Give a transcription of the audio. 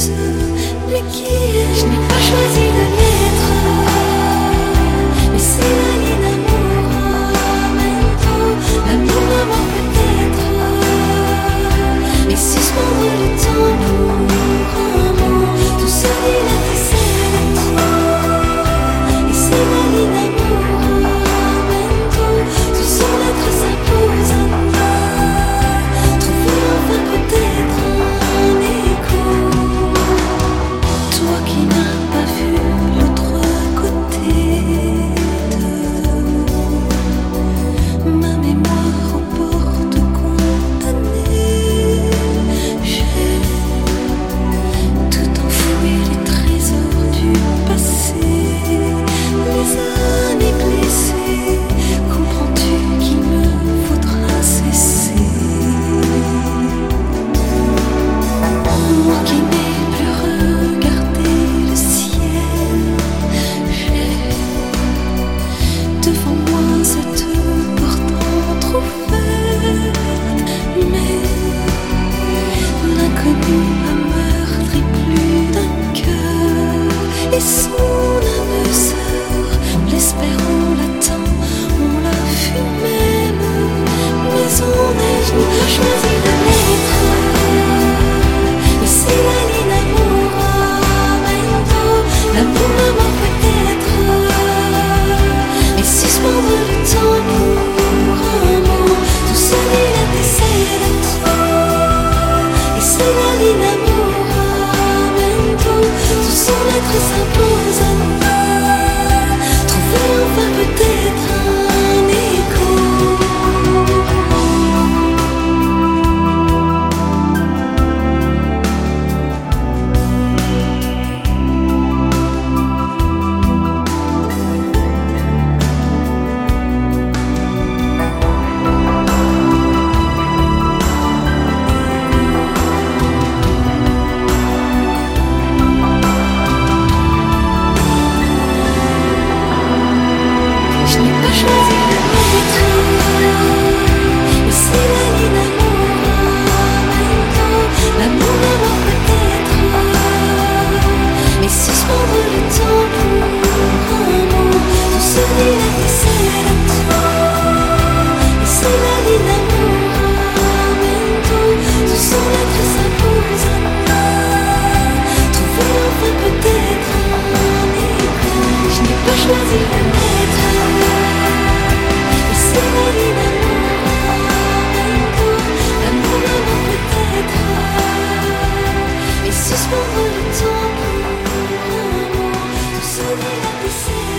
Mais qui est-je? Je n'ai pas choisi de l'être. Mais c'est la ligne amour. L'amour maman peut-être. Mais suspendre le temps pour un mot. Tout seul il a essayé d'être. Et c'est la ligne amour. Tout son être s'impose à nous. Trouver enfin peut-être un écho. Toi qui n'as pas vu l'autre côté de ma mémoire aux portes condamnées, j'ai tout enfoui les trésors du passé, les années blessées. Comprends-tu qu'il me faudra cesser? Moi qui n'ai plus regardé le ciel, j'ai devant moi cette porte entrouverte. Mais l'inconnu a meurtri plus d'un cœur et son âme sœur. L'espérant l'attend, on l'a fut même. Mais on est, je n'ai pas choisi de l'être. Mais c'est la ligne amour, l'amour maman peut-être. Mais suspendre le temps pour un mot. Tout seul il a essayé d'être. Et c'est la ligne amour, tout son être s'impose à nous. Trouver enfin peut-être un écho. Je n'ai pas choisi de l'être. Mais c'est la ligne amour. L'amour maman peut-être. Mais suspendre le temps pour un mot. Tout seul il a essayé d'être. Et c'est la ligne amour. Tout son être s'impose à nous. Trouver enfin peut-être un écho. Je n'ai pas choisi de l'être. Et c'est la ligne amour. L'amour maman peut-être. Et suspendre le temps pour un mot. Tout seul il a essayé.